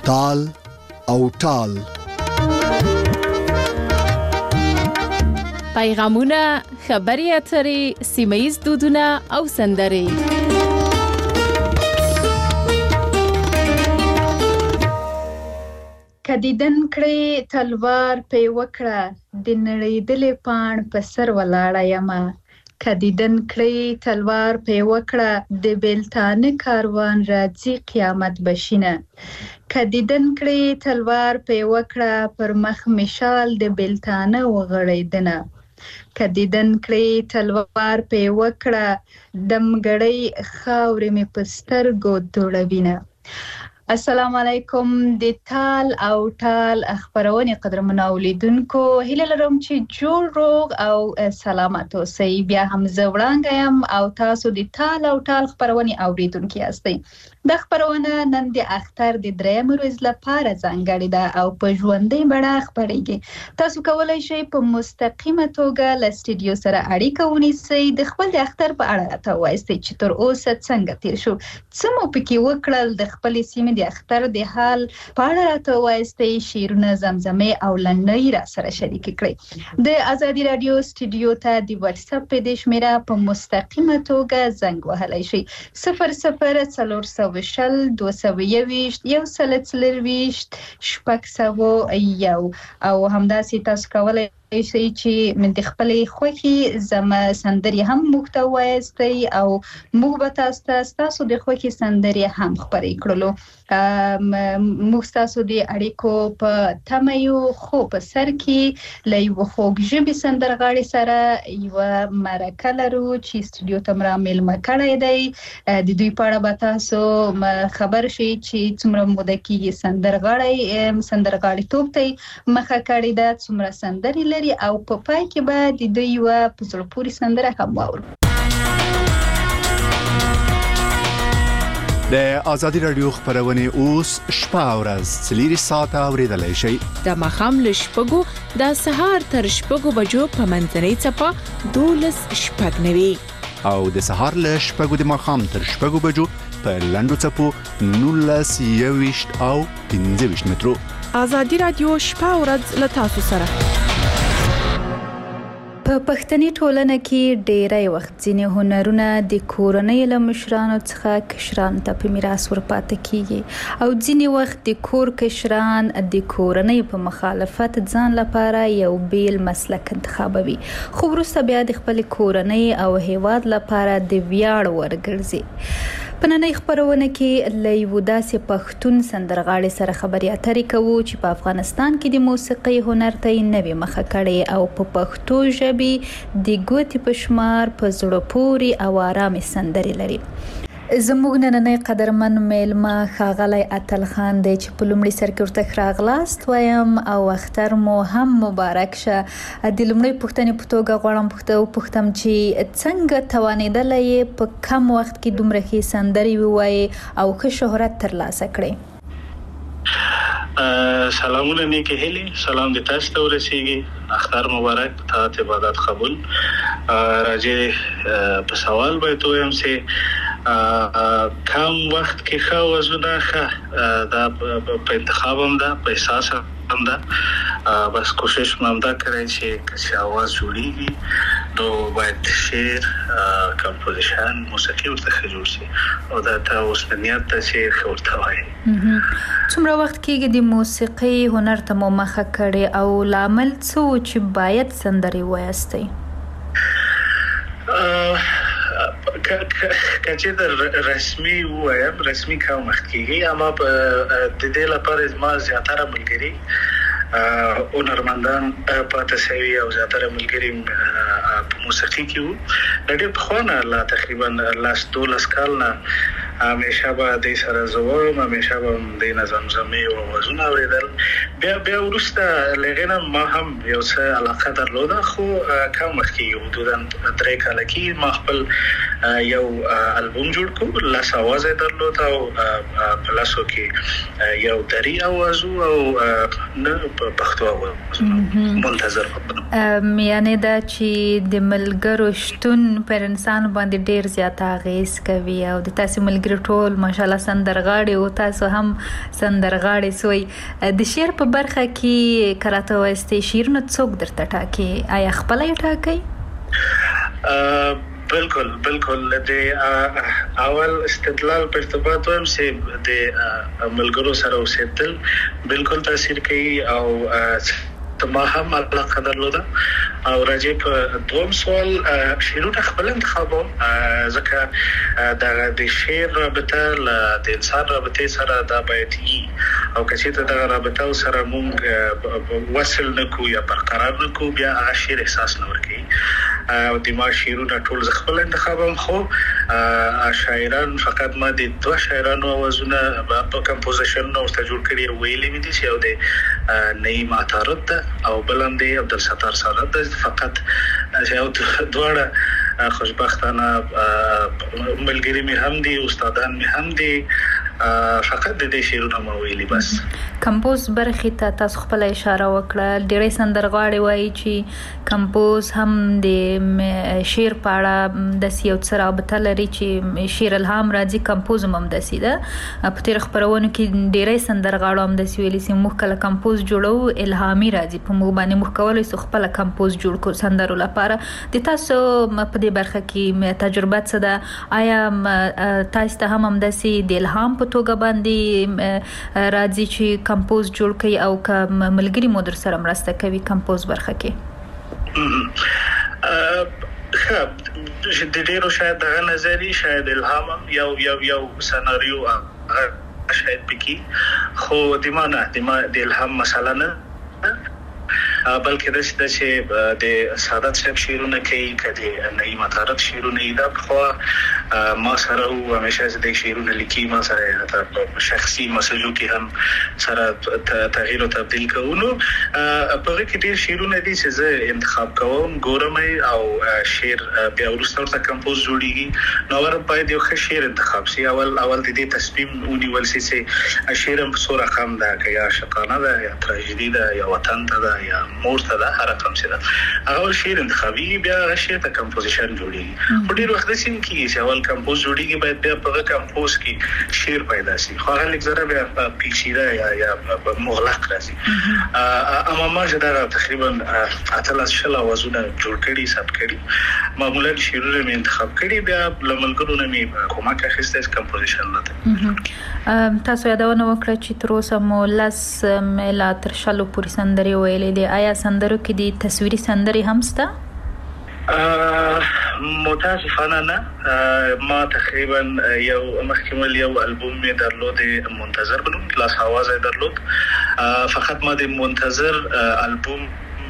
تال او ټال. پیغامونه، خبري اترې، سیمه‌ییز دودونه او سندرې. کدیدن کړي تلوار په وکړه د نړیدلې پاڼ په سر ولاړه یمه. کدیدن کړي تلوار په وکړه د بیلتانه کاروان راځي قیامت بشینه. کدیدن کړي تلوار په وکړه پر مخ مشال د بیلتانه وغړیدنه. کدیدن کړي تلوار په وکړه دمګړی خاورې مې په سترګو دوړوینه. السلام علیکم د تال او ټال خبرونې قدرمنو اولیدونکو، هیله لرم چې جوړ روغ او سلامت اوسئ. بیا هم زه وړانګه یم او تاسو د تال او ټال خبرونې اوریدونکي یاستئ. د خبرونه نن د اختر د 3 ورځې لپاره ځانګړې ده او په ژوندۍ بڼه خپرېږي. تاسو کولی شئ په مستقیمه توګه له سټوډیو سره اړیکه ونیسئ، د خپل د اختر په اړه راته ووایئ چې تر اوسه څنګه تیر شو، څه مو پکې وکړل، د خپلې سیمې د اختر د حال په اړه راته ووایئ، شعرونه، زمزمې او لنډۍ را سره شریکې کړئ. د ازادي راډیو سټوډیو ته د واتس اپ په دې شمیره په مستقیمه توګه زنګ وهلی شئ 00 221 140 او همداسې تاسو کولی شئ چې من د خپلې خوښې سندرې هم موږ ته ووایئ او موږ به تاسو ته ستاسو د خوښې سندرې هم خپرې کړلو. موږ ستاسو د اړیکو په تمه یو، خو په سر کې له یوه خوږ ژبې سندرغاړي سره یوه مرکه لرو چې سټوډیو ته مو رامیلمه کړی دی. د دوی په اړه به تاسو خبر شئ چې څومره موده کېږي سندرغاړیتوب ته مخه کړې ده، څومره سندرې لري او په پای کې به د دوی یوه په زړه پورې سندره هم واورو. د ازادي راډیو خبرونه اوس شپه او ورځ 4 ساعته اوریدلای شئ. د ماښام له 6 د سهار تر 6 بجو په منځنۍ څپه 12:09 او د سهار له 6 د ماښام تر 6 بجو په لنډو څپو 19:21 او 15 مترو. ازادي راډیو شپه او ورځ له تاسو سره. په پښتني ټولنه کې ډېری وخت ځینې هنرونه د کورنۍ له مشرانو څخه کشرانو ته په میراث ورپاتې کیږي او ځینې وخت د کور کشران د کورنۍ په مخالفت ځان لپاره یو بیل مسلک انتخابوي، خو وروسته بیا د خپل کورنۍ او هیواد لپاره د ویاړ ورګرځي. په نننۍ خبرونه کې له یوه داسې پښتون سندرغاړي سره خبرې اترې کوو چې په افغانستان کې د موسیقۍ هنر ته یې نوې مخه کړې او په پښتو ژبې د ګوتې په شمار په زړه پورې او آرامې سندرې لري. زموږ نننۍ قدرمن میلمه ښاغلی اتل خان دی چې په لومړي سر کې ورته ښه راغلاست وایم او اختر مو هم مبارک شه. د لومړۍ پوښتنې په توګه غواړم وپوښتم چې څنګه توانېدلی یې په کم وخت کې دومره ښې سندرې ووایې او ښه شهرت ترلاسه کړې؟ سلامونه نیکې هیلې، سلام دې تاسو ته ورسیږي. اختر مبارک، طاعت عبادت قبول. راځي په سوال باید وایم چې کم وخت کې ښه وزونه ښه دا په انتخاب هم ده، په احساس هم ده. بس کوشش مې هم دا کړی چې آواز جوړیږي نو باید شعر، کمپوزیشن، موسیقي ورته ښه جوړ شي او دا ته اوس نیت ده چې ښه ورته وایي. څومره وخت کېږي د موسیقۍ هنر ته مو مخه کړې او لامل څه و چې باید سندرې ووایاستئ؟ کچې د رسمي وایم رسمي کار مخ کېږي، اما د دې لپاره ما زیاتره ملګري هنرمندان پاتې شوي او زیاتره ملګري په موسیقي کې وو. د ډېر پخوانه لا تقریبا 12 کال نه همیشه به دې سره زه وایم، همیشه به دې نه زمزمې او آوازونه اورېدل. بیا ورسته لغینا ما هم یو څه علاقه درلوده خو کم وخت کې حدودا 3 کال کې ما خپل یو البوم جوړ کړ لاس आवाज درلوده او په لاسو کې یو دري आवाज او نه پښتو आवाज منتظر یعنی دا چې د ملګرو شتون پر انسان باندې ډیر زیات اغیز کوي او د تاسو ملګری ټول ماشالله سندرغاړي او تاسو هم سندرغاړي سوی د شعر په برخه کې کراته واسطه شعرونه څوک درته ټاکي آیا خپل یې ټاکي بالکل د اول استدلال په ارتباط هم سي د ملګرو سره اوسېدل بالکل تاثیر کوي او ما هم علاقه درلوده او راځي په دوم سوال شعرونه خپل انتخابوم ځکه د شعر رابطه د انسان رابطه سره دا باید او کچې ته د رابطه سره مونږ وصل نکو یا برقرار نکو بیا هغه شعر احساس نه ورکوي او د ما شعرونه ټول خپل انتخابوم خو شاعران فقط ما د 2 شاعرانو اوازونه په کمپوزیشن نو جوړ کړی ویلې مې دي چې د نعیم عطارد او بلندې عبدالستار سالت فقط یو دواړه خوشبختانه ملګری مې هم دي استادان مې هم دي فقط د دې شعرونه مو ویلي بس کمپوز برخه ته تاسو خپل اشاره وکړه ډېرې سندرغاړي وایي چې کمپوز هم د شعر په اړه د سیو سره رابطه لري چې شعر الهام راځي کمپوز هم د سیده په تیر خبرونو کې ډېرې سندرغاړو هم د سویلي سیم مخکله کمپوز جوړو الهامي راځي په مو باندې مخکولې سو خپل کمپوز جوړ کو سندرو لپاره د تاسو په دې برخه کې تجربه څه ده آیا تاسو ته هم د سي د الهام په توګه باندې راځي چې کمپوز جوړ کړي او کوم ملګری مو در سره مرسته کوي کمپوز برخه کې د ډیرو شاید د نظری شاید الهام یو سناریو شاید پکې خو د الهام مسله نه بلکې د چې د سعادت صاحب شعرونه کوي کدي نعیم عطارد شعرونه دا خو ما سره او همیشه د شعرونه لیکي ما سره شخصي مسلو کې هم سره تغییر او تبديل کوو په کې ډیر شعرونه دي چې زه انتخاب کوم ګورم او شعر بیا ورسره کمپوز جوړیږي نو ور باید یو ښه شعر انتخاب شي اول د دې تصمیم ونیول شي چې شعر په څو رقم ده که یا شقانه ده یا تراژیدي ده یا وطن ته ده یا مورته ده هر رقم څه ده اول شعر انتخابي بیا شعر ته کمپوزیشن جوړیږي په ډیر وخت د سین کې چې اول کمپوز جوړیږي باید بیا په کمپوز کې شعر پیدا شي خو هغه لږ بیا پیچیده یا مغلق راځي اما ما چې دا تقریبا اتل شل اوازونه جوړ کړي ثبت کړي معمولا شعرونه مې انتخاب کړي بیا لملګرو نه مې کومه اخیسته کمپوزیشن لته تاسو یادونه وکړه چې تر اوسه مو لاس ملا تر شلو پورې سندري ویلې دي آیا سندرو کې دي تصویري سندري هم شته متاسفانه نه ما تقریبا یو مخکمل یو البوم می درلود منتظر بنوم لاس आवाज درلود فقط ما د منتظر البوم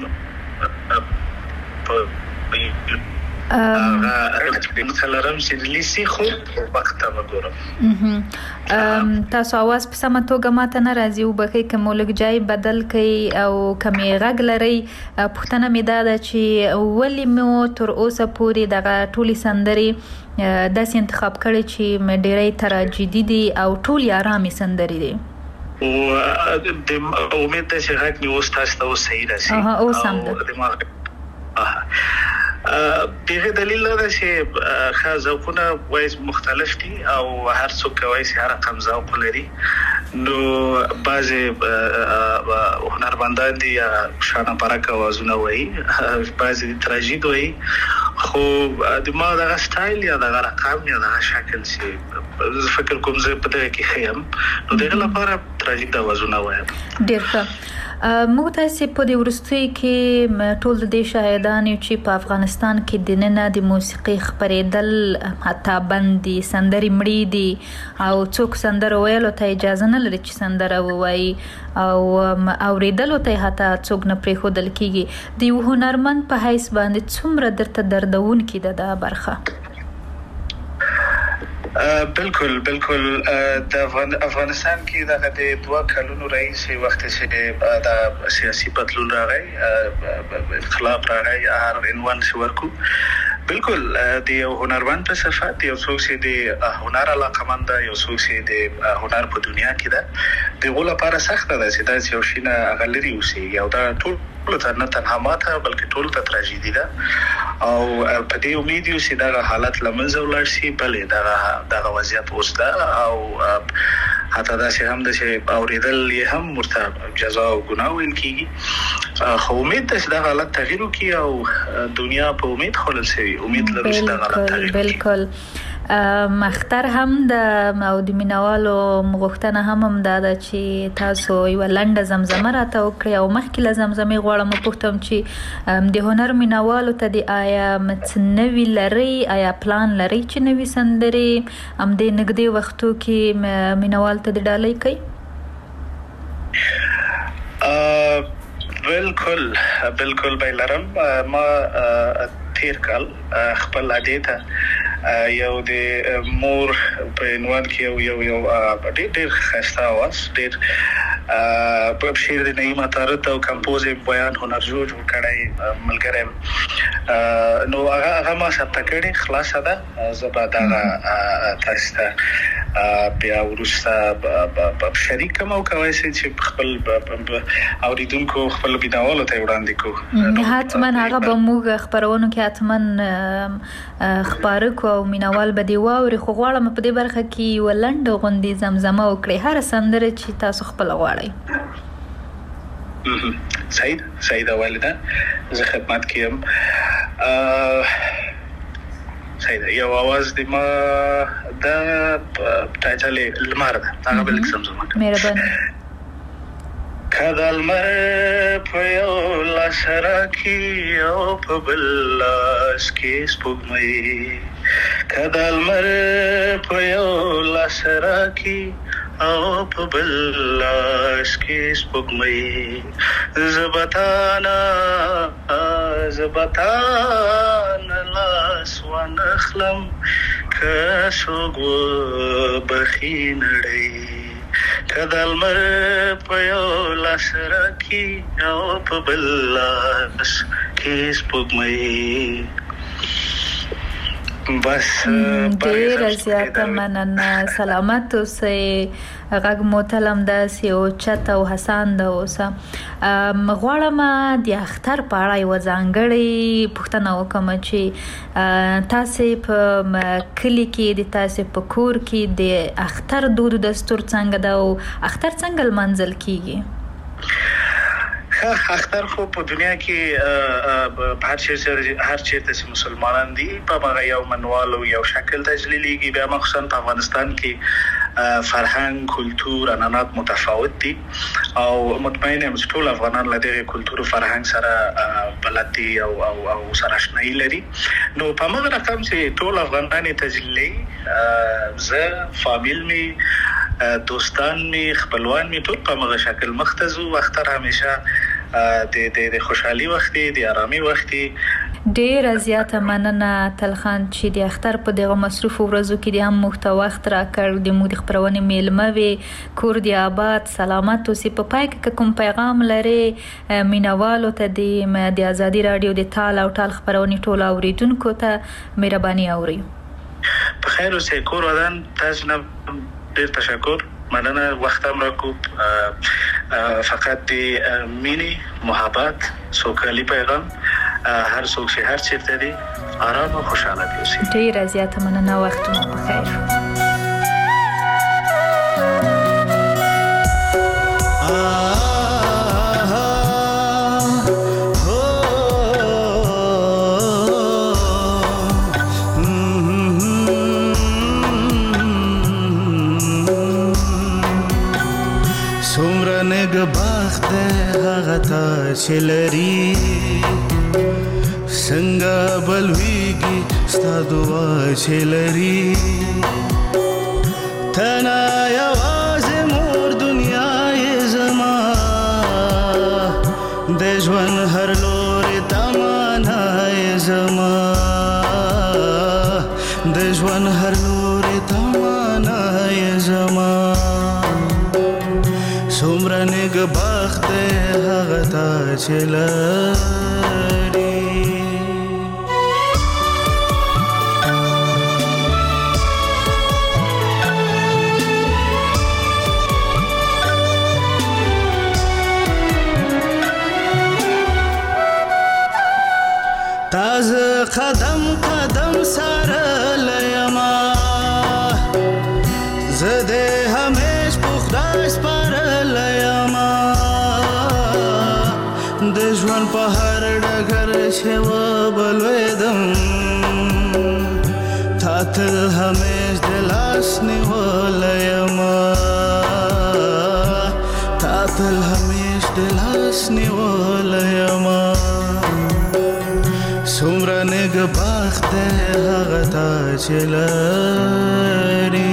مثلا چې لیسي خو وخت ما ګورم تاسو आवाज په سم توګه ماته نه راځي او بخې کوم لږ ځای بدل کړي او کمی غږ لري پښتنه مې دا چې ولی مو تر اوسه پورې دغه ټولي سندري داسې انتخاب کړي چې ډېرې تراجیدي دي او ټول آرامي سندري دي او د امید ده چې غږ مې اوس تاسو ته صحیح راشي او سم ده دغه دلیل دا چې خاصونه وایي مختلف دي او هر څوک وایي چې هر رقم ذوق لري نو بعضي هنرمندان دي شانه پرکه وازونه وایي بعضي تراژید وایي خو د ما د سټایل یا د رقم یا د شکل چې فکر کوم زه په دغه کې خیم نو دغه لپاره تراژید وازونه وایم ډیر ښه موږ تاسو په دې ورستۍ کې ټول د شاهدان چې په افغانستان کې د نن د موسیقي خبرېدل حتی بندي سندري مړې دي او څوک سندره ویلو ته اجازه نه لري چې سندره ووایي او اوریدلو ته حتی څوک نه پرېښودل کیږي د یو هنرمند په حیث باندې څومره درته دردون کې ده دا برخه بالکل د افغانستان کې د 2 کلونو رئیس وخت چې د سیاسي بدلون راغی انقلاب راغی هر عنوان ورکو بالکل د هنرمند په صفات یو څوک چې د هنر علاقمند یو څوک چې د هنر په دنیا کې ده د غوړه لپاره سخت ده چې دا یو شینه غلري اوسي یو دا ټول نه تنها ماته بلکې ټول ته تراژیدي ده او په دې امید یو چې دا حالت لمنځه ولاړ شي بلې دا وضعیت اوس ده او حتی دا چې هم د اوریدل یې هم مرته جزا او ګناه ویل کیږي خو امید ده چې دا حالت تغییر وکړي او دنیا په امید خلل شي امید لرو چې دا حالت تغییر وکړي بالکل مختر هم د مینوالو مغوښتنه هم دا ده چې تاسو یو لنډه زمزمه راته وکړئ او مخکې له زمزمې غواړم وپوښتم چې د هنر مینوالو ته د آیا نوي لري آیا پلان لري چې نوي سندرې همدې نږدې وختو کې مینوال ته د ډالۍ کوي بالکل بیلرم ما تیر کال خپل عادیته یو د مور په عنوان کې یو ډېر خسته आवाज ډېر په شعر د نعیمه طارت او کمپوز بیان هنر جوړ کړای ملګری نو هغه ما ثبت کړی خلاصه ده زباده تاسو ته بیا ورسته په شریک مو کوي چې خپل اوریدونکو خپل بیناوالو ته وړاندې کو حتما هغه به موږ خبرونو کې حتما خبرو کو او مینوال به دی واوري خو غواړم په دې برخه کې ولند غوندي زمزمه وکړي هر سندره چې تاسو خپل غواړئ سعید والده زه خدمت کوم سعید یو आवाज د ما د ټایټل لمر ده هغه بل زمزمه مهرباني کله لمر په یو لاس راکې او په بل لاس کې سپوږمۍ کله لمر په یو لاس راکې او په بل لاس کې سپوږمۍ زبتانا لاس ونخلم که څوک وبخي نړۍ کله لمر په یو لاس راکې او په بل لاس کې سپوږمۍ بس ډېر زیاته مننه سلامت اوسئ غږ مو تلم داسې اوچت او هسانده اوسه غواړم د اختر په اړه یوه ځانګړې پوښتنه وکړم چې تاسې په کلي کې د تاسې په کور کې د اختر دود دستور څنګه ده او اختر څنګه لمانځل کیږي اختر خو په دنیا کې هر چیرته چې مسلمانان دي په هغه یو منوال او یو شکل تجلیلیږي بیا مخصوصا په افغانستان کې فرهنګ کلتور عنعنات متفاوت دي او مطمئن یم چې ټول افغانان له دغه کلتور او فرهنګ سره بلد دي او سره آشنایي لري نو په هغه رقم چې ټول افغانان تجلیلي زه فامیل می دوستان می خپلوان می ټول په هغه شکل مختزو اختر همیشه د خوشحالي وخت دی د آرامي وخت دی ډېر زیاته مننه تلخان چې د اختر په دغه مصروف ورځو کې د هم مخته وخت راکړ د موږ د خبرونې میلمه وي کور دی آباد سلامت اوسئ په پای کې کوم پیغام لري مینوالو ته د ازادي رادیو د تال او ټال خبرونې ټول اوریدونکو ته مهرباني اوري په خیر اوسئ کور ودان تاسو نه ډېر تشکر مننه وختم راکو فقط د مینی محبت سوکالی پیغام هر څوک چې هر چیرته دی آرام او خوشاله دي اوسئ ډېر زیاته مننه وخت مو بخیر چلری څنګه بلويږي ستا دعا چلری تنا یوازې مور دنیا یې زما د ژوند هر لوري تمنا یې زما د ژوند هر لوري تمنا چې لري تازه قدم قدم سره لیما زده همیش پخته سپارل یما د ژوند په هر ډګر چې وبلوېدم تا تل همیش د لاس نیولی یما تا تل همیش د لاس نیولی یما څومره نېکبخت دی هغه تا چې لري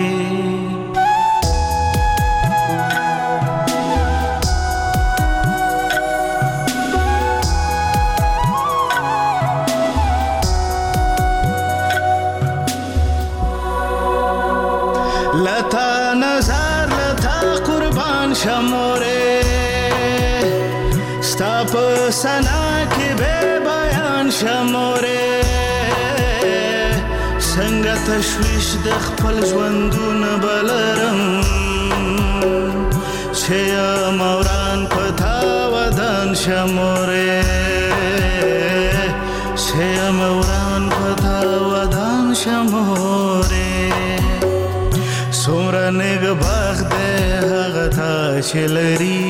لتا نظر لتا قربان شموره ستا په سنا کې به بیان شموره څنګه تشویش د خپل ژوندونه بلرم چې یم وران په تا ودان شموره چې یم وران په تا ودان شموره څومره نېکبخت دی هغه تا چې لري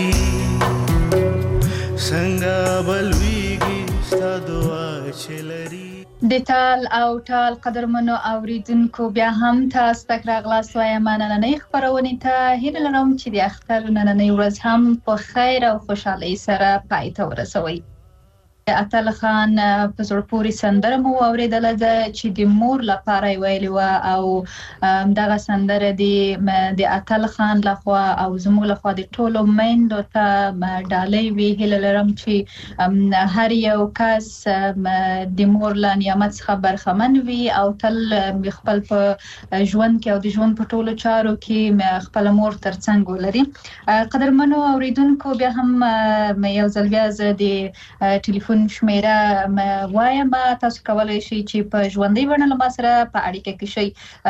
څنګه بلویږي ستا دعا چې لري د ټال او ټال قدرمنو اوریدونکو بیا هم تاسو ته راغلاست وایم نننۍ خپرونې ته هیله لرم چې د اختر نننۍ ورځ هم په خیر او خوشحالۍ سره پای ته ورسوئ. اتل خان په زړه پورې سندره مو اوریدله ده چې د مور لپاره یې ویلې وه او دغه سندره د اتل خان لخوا او زموږ لخوا د ټولو میندو ته ډالۍ وي. هیله لرم چې هر یو کس د مور له نعمت څخه برخمن وي او تل خپل په ژوند کې او د ژوند په ټولو چارو کې خپل مور ترڅنګ ولري. قدرمنو اوریدونکو بیا هم یو ځل بیا زه د ټلیفون شمیره وایم تاسو کولای شئ چې په ژوندۍ بڼه له ما سره په اړیکه کې شئ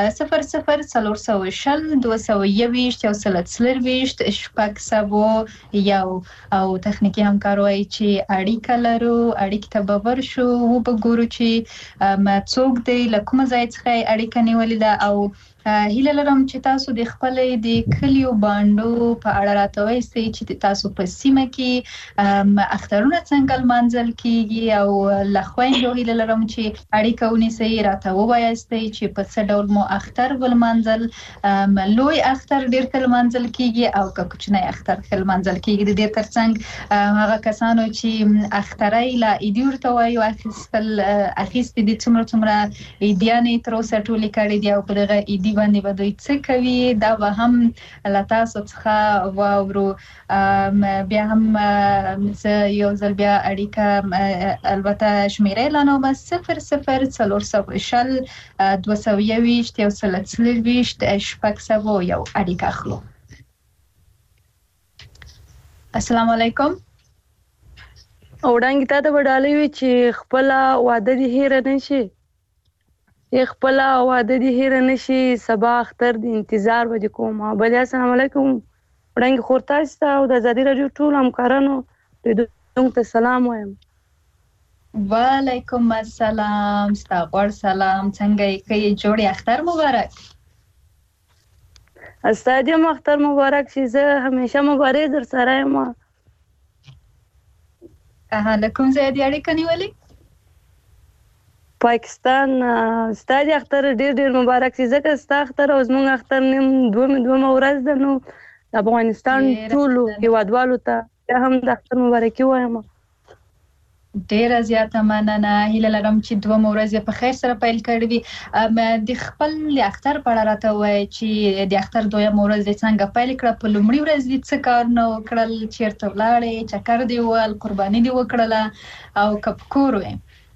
00 220 240 او تخنیکی همکار وایي چې اړیکه لرو اړیکې ته به ورشو وبګورو چې څوک دی له کومه ځای څخه اړیکه نیولې ده او هیله لرم چې تاسو د خپل د کلیو بانډو په اړه راته وایئ چې تاسو په سیمه کې اخترونه څنګه لمانځل کیږي او له خویندو هیله لرم چې اړیکه ونیسئ راته ووایئ چې په څه ډول مو اختر ولمانځل لوی اختر ډیر کله لمانځل کیږي او که کوچنی اختر کله لمانځل کیږي. د دې ترڅنګ هغه کسانو چې اخترای لا ایدي ورته وایي اخیستې دي څومره ایدیانې تر اوسه ټولې کړې دي او په دغه ایدي باندې به دوی څه کوي دا به هم له تاسو څخه واورو. بیا هم زه یو ځل بیا اړیکه البته شمیره اعلانوم 00 440 220 140 اړیکه اخلو. السلام علیکم. وړاندې ته د وډالې وی چې خپل واده دي هیر نه شي خپل واده دي هیر نه شي سبا اختر د انتظار وځ کوم. بل السلام علیکم وړاندې خورتاسته او د ازادي رادیو ټول همکارانو ته سلام وایم. وعلیکم السلام ستاسو سلام څنګه یې جوړی اختر مبارک. استادیم اختر مبارک شي زه همیشه مبارک در سره یم. لکم ځای دی اړیکه نیولې پاکستان استاد اختر ډیر مبارک شي ځکه ستا اختر او زموږ اختر نیم دوه ورځ ده نو د افغانستان ټولو هیوادوالو ته هم د اختر مبارکي وایم. ډیره زیاته مننه. هیله لرم چې دوه ورځې په خیر سره پیل کړې وي. د خپل اختر په اړه راته وایي چې د اختر دویم ورځ دې څنګه پیل کړه په لومړۍ ورځ دې څه کارونه وکړل چیرته ولاړې چکر دې ووهل قرباني دې وکړله او که په کور وې؟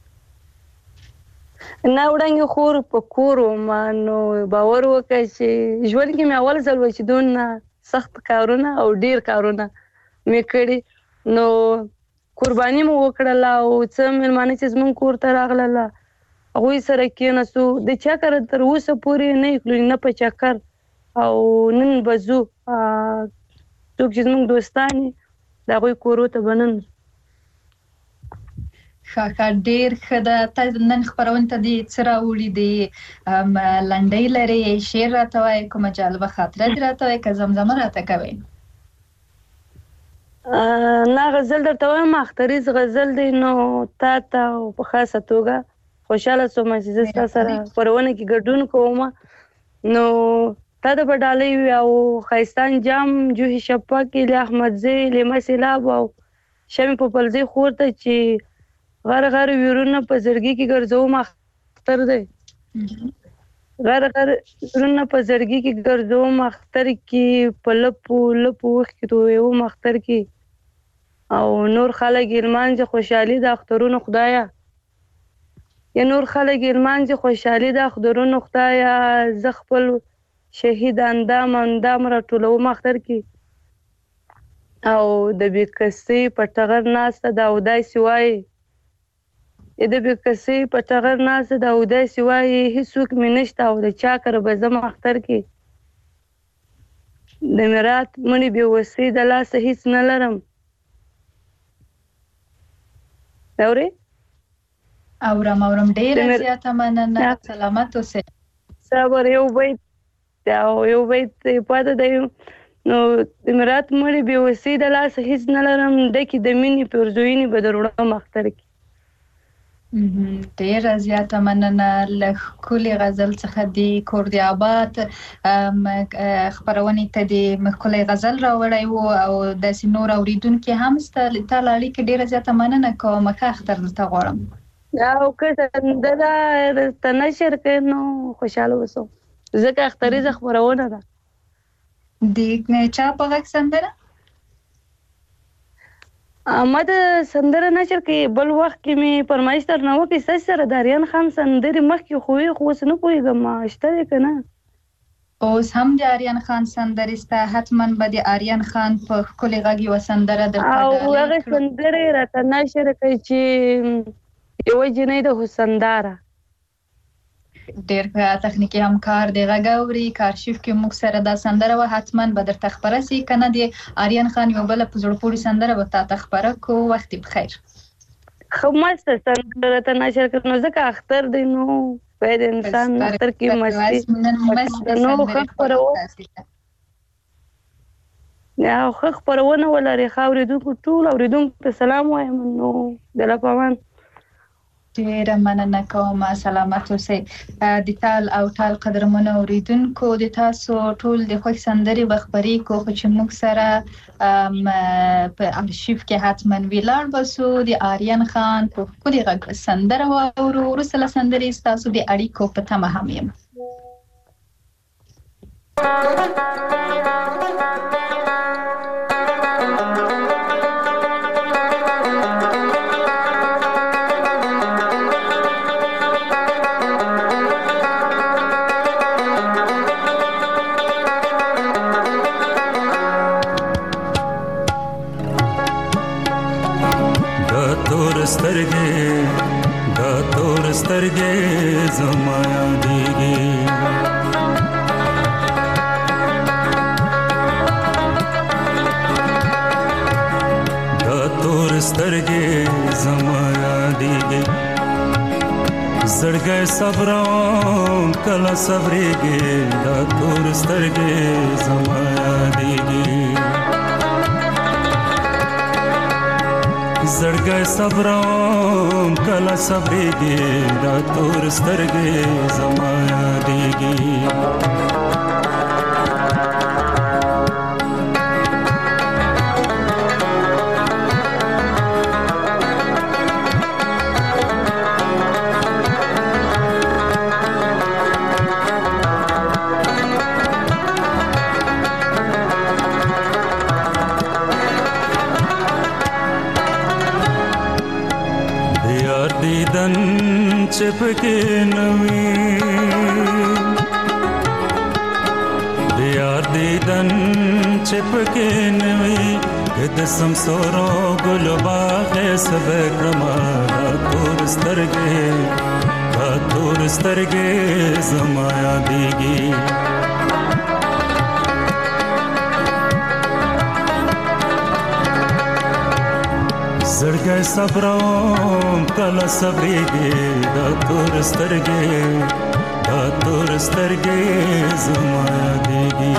نه وړاندې خور په کور وم نو باور وکړه چې ژوند کې مې اول ځل و چې دونه سخت کارونه او ډیر کارونه مې کړي نو قرباني مو وکړله او څه مېلمانه چې زموږ کور ته راغلله هغوی سره کېناستو. د چکر تر اوسه پورې نه یې کړو، نه په چکر او نن به ځو. څوک چې زموږ دوستان دي د هغوی کورو ته به نن ښه ډېر ښه ده. ته نن خپرونې ته دې څه راوړي؟ د لنډۍ لرې، شعر راته وایې، کومه جالبه خاطره دې راته وایې که زمزمه راته کوې؟ نه غزل درته وایم، اختریز غزل دی. نو تا ته په خاصه توګه خوشحاله شوم چې زه ستا سره خپرونه کې ګډون کوم. نو تا د په ډالۍ وي او ښایستان جام جوهې شپاکې له احمدزۍ لیمه سیلاب او شمې په پلزۍ خور ته چې غر غر ویرونه په زړګي کې ګرځوم اختر دی. غر غر ویرونه په زړګي کې ګرځوم اختر کې په لپو لپو اوښکې تویوم اختر کې او نور خلک یې لمانځي خوشحالي د اخترونو خدایه. یا نور خلک یې لمانځي خوشحالي د اخترونو خدایه. زه خپل شهید اندام راټولوم اختر کې او د بېکسۍ په ټغر ناسته د اوداسې وایي. د بېکسۍ په ټغر ناسته د اوداسې وایي هېڅوک مې نشته او د چا کره به ځم اختر کې. د میرات مړي بې وسۍ د لاسه هېڅ نه لرم. اورې؟ اورم ډېره زیاته مننه. سلامت اوسې. صبر. یو بیت پاته دی. نو د میرات مړي بې وسۍ د لاسه هېڅ نه لرم ډکې د مینې پیرزوینې به در وړم اختر کې. ډېره زیاته مننه. له ښکلې غزل څخه د کور د آباد خپرونې ته د ښکلی غزل راوړی و او داسې نور اورېدونکي هم ستا له اړیکې ډېره زیاته مننه کوم. ښه اختر درته غواړم. او که سندره ته نشر کړې نو خوشحاله اوسم ځکه اختریزه خپرونه ده. د چا په غږ سندره؟ ما د سندره نشر کې بل وخت کې مې فرمایش درنه وکړې ستاسې سره د آریان خان سندرې مخکې خو وې خو اوس نه پوهېږم شته دی که نه؟ اوس هم د آریان خان سندرې سته. حتما به د آریان خان په ښکلې غږ یوه سندره درته او هغې سندرې راته نشر کړې چې یوه جنۍ د حسنداره. ډېر ښه. تخنیکي همکار د غږ اوري که ارشیف کې موږ سره دا سندره وه حتما به درته خپره سي، که نه د آریان خان یوه بله په زړه پورې سندره به تا ته خپره کړو. وخت بخیر. ښه مسته سندره راته نشر کړه نو ځکه اختر دی نو باید انسان اختر کې مستي نو ښه خپرونه ولري. ښه اورېدونکو ټول اورېدونکو ته سلام وایم. نو د الله په امان. ډېره مننه کوم. سلامت اوسئ. د تال او ټال قدرمنو اورېدونکو د تاسو ټول د خوښ سندرې به خپرې کړو خو چې موږ سره په ارشیف کې حتما ولاړ به سو. د آریان خان په ښکلې غږ سندره واورو. وروسته له سندرې ستاسو د اړیکو په تمه هم یم. سترګې زما یادېږي دا تور سترګې زما یادېږي زړګی صبروم کله صبرېږي دا تور سترګې زما یادېږي زړګی صبروم کله صبرېږي دا تور سترګې زما یادېږي چپکې نوي د یار دیدن چپکې نوي که د سمسورو ګلو باغ صبر رما تور سترګې زما یادېږي زړګی صبروم کله صبرېږي دا تور سترګې زما یادېږي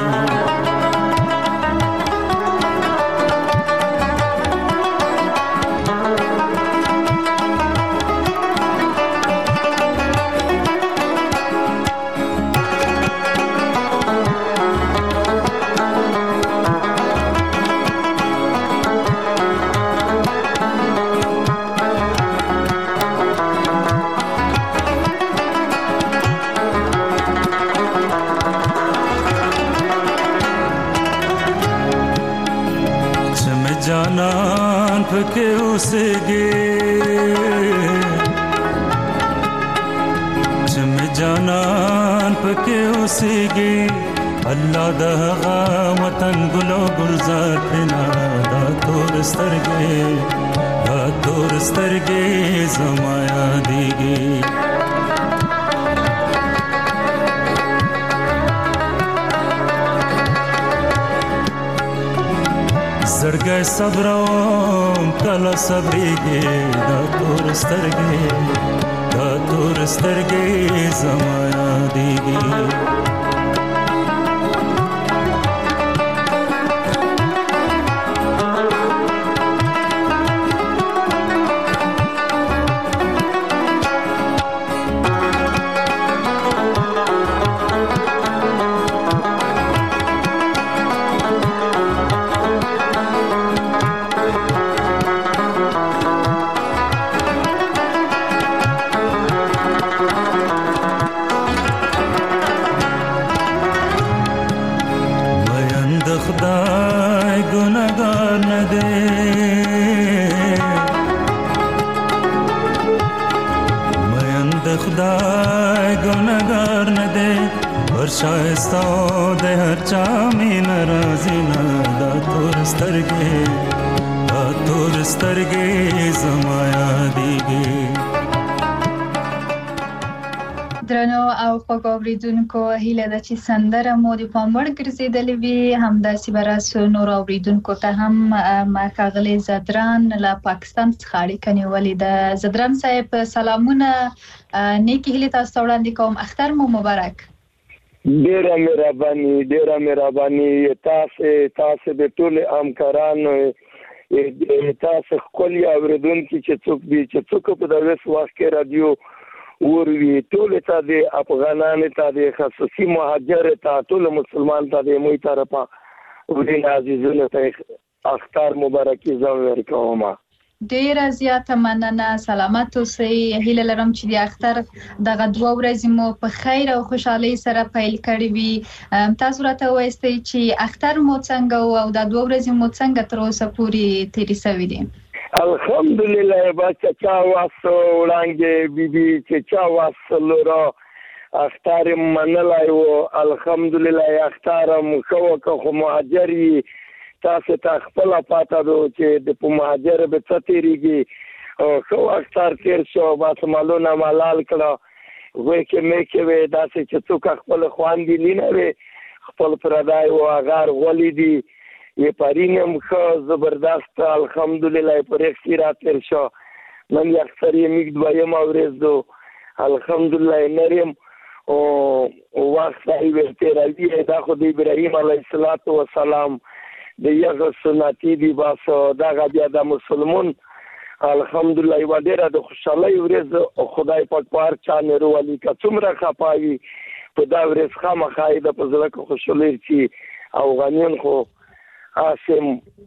جانان پکې اوسېږي چې مې جانان پکې اوسېږي الله د هغه وطن ګلو ګلزار کړنا دا تور سترګې زما یادېږي زړګی صبروم کله صبرېږي دا تور سترګې زما یادېږي خدای ګناهګار نه دی مین د خدای ګناهګار نه دی هر شایسته د هر چا مې ناراضي نه دا تور سترګې زما یادېږي درنو او خوږ اوریدونکو هیله ده چې سندره مو د پام وړ ګرځېدلې وي همداسې به راسو نور اوریدونکو ته هم ښاغلی زدران له پاکستان څخه اړیکه نیولې ده زدران صاحب سلامونه نیکې هیلې تاسو ته وړاندې کوم اختر مو مبارک ډېره مهرباني تاسو د ټولو همکارانو تاسو ښکلي اوریدونکي چې څوک دي چې څوک په دغه وخت کې رادیو وروي ټول ته د افغانانو ته د خصوصي مهاجر ته ټول مسلمان ته د موي طرفه ورین عزیزانو ته اختر مبارکي زو ورکوم ډیره زیاته مننه سلامت اوسئ هیله لرم چې د اختر دغه 2 ورځې مو په خیر او خوشحالۍ سره پیل کړې وي تاسو راته وایئ چې اختر مو څنګه او د 2 ورځې مو څنګه تر اوسه پورې تیرې شوې دي الحمدلله بچا چا واسو وړاندې بیبي چې چا واسو لورا اختر منلای وو الحمدلله اختر مخو که مهاجری تاسو ته خپل پاته دو چې د مهاجر به تطریږي خو اختر تیر شو بس مالونه ملال کړه وې کې مې کې وې داسې چې څوک خپل خواندې لینه وې خپل پردای او اگر ولې دي یې پرینم خو زبردست الحمدلله پر اختیار تیر شو نن اکثر یې میګ دویم اورېزو الحمدلله نریم او وخت یې ورته راځي دا خو د ابراهیم علیه السلام د یغه سنتي دی باسو دا بیا د مسلمان الحمدلله و ډیره د خوشحالۍ ورځ خدای پاک پار چا نه ورولي که څومره خپاوي په دا ورځ خامخای د پزړه خوشحالۍ چې افغانان خو اسم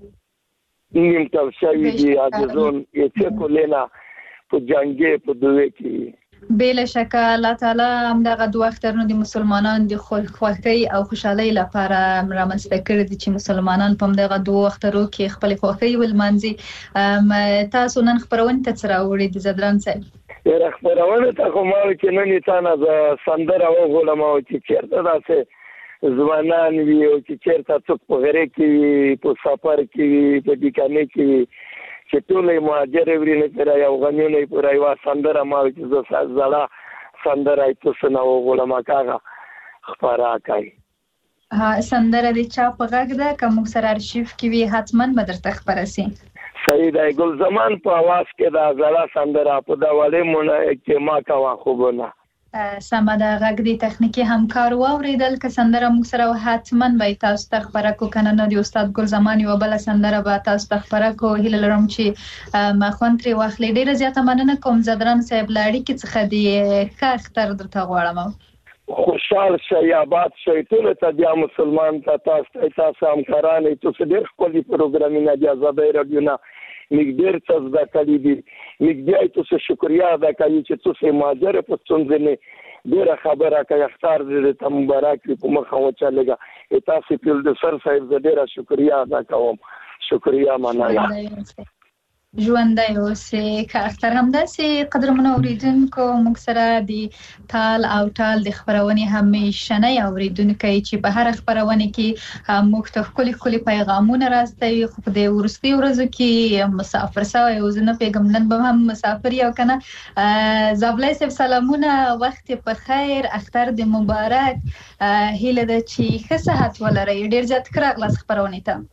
نیم تل شوی دی اجازون یې څه کولینا په جنگي په دوی کې بلا شک الله تعالی همدغه 2 اخترونه د مسلمانانو د خوښۍ او خوشحالۍ لپاره رامنځته کړی دي چې مسلمانان په همدغه 2 اخترو کې خپل خوښۍ ولمانځي تاسو نن خبرونه ته سره وړي د زدران صاحب یره خبرونه ته کومه چې نن تاسو سندره وغوړم او چې چیرته تاسو ځوانان وي او چې چېرته څوک په غره کې وي په سفر کې وي په بیکانې کې وي چې ټول یې مهاجر ورینه پرې یو غنیونه پرې یو سندره ما چې زه زړه سندره یې تاسو نه وغواړم کاغه خبره کوي سندره د چا په غږ ده که موږ سره ارشیف کې وي حتما به درته خپره سي صحیح دی ګل زمان په اواز کې دا زړه سندره په دا ولې مونږ کې ما کوا خوبونه سمه ده غږ د تخنیکي همکار واوریدل که سندره موږ سره حتما به تاسو ته خبره کو کنه نو د استاد ګل زمان یو بل سندره به تاسو ته خبره کو هیله لرم چې ما خوند ترې واخلې ډیره زیاته مننه کوم زدران صاحب لاړی کې څخه دی ښه اختر درته غواړم خوشحال شئ آباد شئ ټول ته بیا مسلمان ته تاسو همکاران تاسو ډېر ښکلي پروګرامونه دي آزادۍ راډیو نه موږ ډېر څه زده کړي دي موږ بیا تاسو شکریا ادا کوي چې تاسو مهاجر په ستونزې نه ډېره خبره کوي اختر دې ته مبارک وي په مخه وچلېږه تاسو په د سر صاحب ډېره شکریا ادا کوم شکریا مننه ژوندی اوسې که اختر همداسې قدرمنو اورېدونکو موږ سره د تال او ټال د خپرونې همیشنی اورېدونکی چې په هره خپرونه کې موږ ته ښکلي ښکلي پیغامونه راستوي خو په دې وروستیو ورځو کې مسافر سوی او زه نه پوهېږم نن به هم مسافر یو که نه زابلی صاحب سلامونه وخت په خیر اختر د مبارک هیله ده چې ښه صحت ولرئ ډېر زیات ښه راغلاست خپرونې ته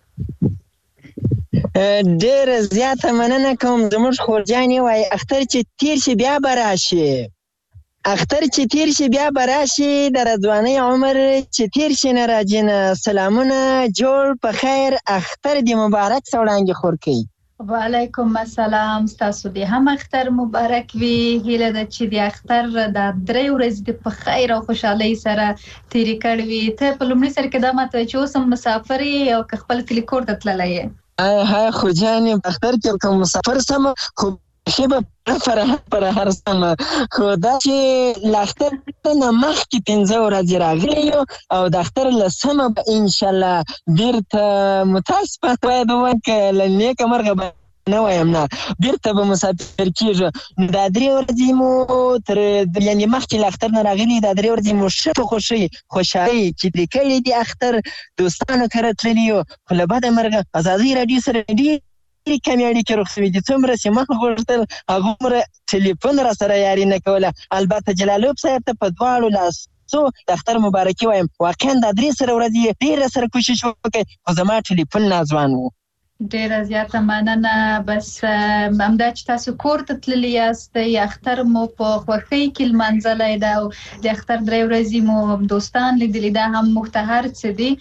ډېره زیاته مننه کوم زموږ خورجانې وایي اختر چې تیر شي بیا به راشي اختر چې تیر شي بیا به راشي د رضوانۍ عمر چې تیر شي نه راځي نه سلامونه جوړ په خیر اختر دې مبارک څه وړاندې خور کوي وعلیکم السلام ستاسو دې هم اختر مبارک وي هیله ده چې د اختر د 3 ورځې د په خیر او خوشحالۍ سره تیرې کړې وي ته په لومړي سر کې دا ماته چې اوس هم مسافر یې او که خپل کلي کور ته تللی یې های خو جانې اختر کې کوم مسافر سم خو ښه به پر هر سم خو دا چې له اختر نه مخکې 15 ورځې راغلی یو او د اختر له سمه به انشاءالله بیرته متاسفانه باید ووایم که له نیکه مرغه به نه وایم نه بیرته به مسافر کېږو دا 3 ورځې مو تر یعنې مخکې له اختر نه راغلي دا 3 ورځې مو ښه په خوښۍ خوشحالۍ چې پرې کړي دي اختر دوستانو کره تللي یو خو له بده مرغه ازادۍ راډیو سره ډېرې کمې اړیکې روغ شوي دي څومره چې ما غوښتل هغومره ټلیفون را سره یاري نه کوله البته جلالوب صاحب ته په دواړو لاسو د اختر مبارکي وایم واقعا دا 3 سره ورځې ډېره سره کوشش وکړئ خو زما ټلیفون ناځوان و ډیره زیاته مننه بس همدا چې تاسو کور ته تللی یاستئ اختر مو په خوښۍ کې لمانځلی ده او د اختر 3 ورځې مو دوستان لیدلي دا هم موږ ته هر څه دي